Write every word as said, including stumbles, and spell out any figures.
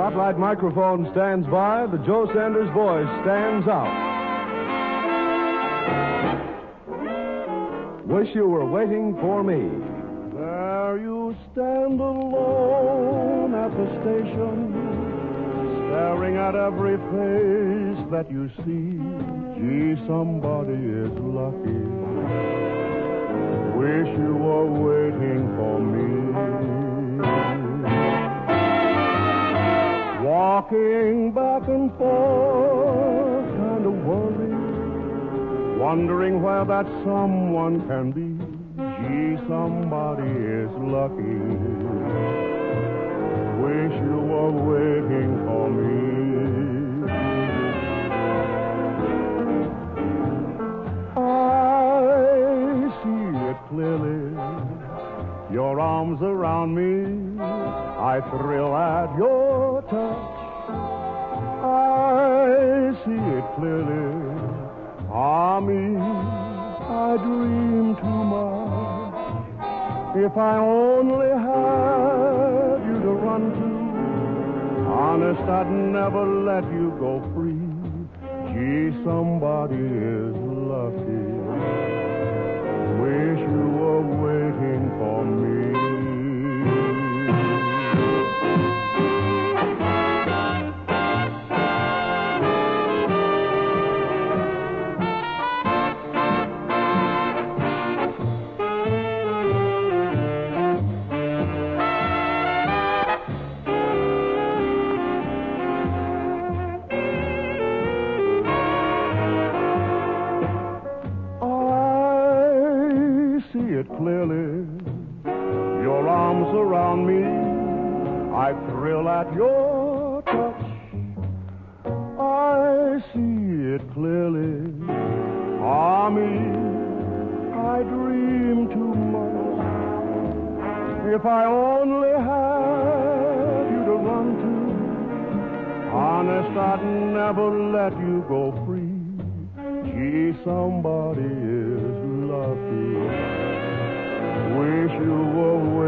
spotlight microphone stands by, the Joe Sanders voice stands out. Wish you were waiting for me. There you stand alone at the station, staring at every face that you see. Gee, somebody is lucky. Wish you were waiting for me. Walking back and forth, kind of worried, wondering where that someone can be. Gee, somebody is lucky. Wish you were waiting for me. I see it clearly, your arms around me. I thrill at your touch. I see it clearly. Ah, me, I dream too much. If I only had you to run to, honest, I'd never let you go free. Gee, somebody is lucky. Wish you were waiting for me. Clearly, your arms around me, I thrill at your touch. I see it clearly. Ah, me, I dream too much. If I only had you to run to, honest, I'd never let you go free. Gee, somebody is lucky. Wish you were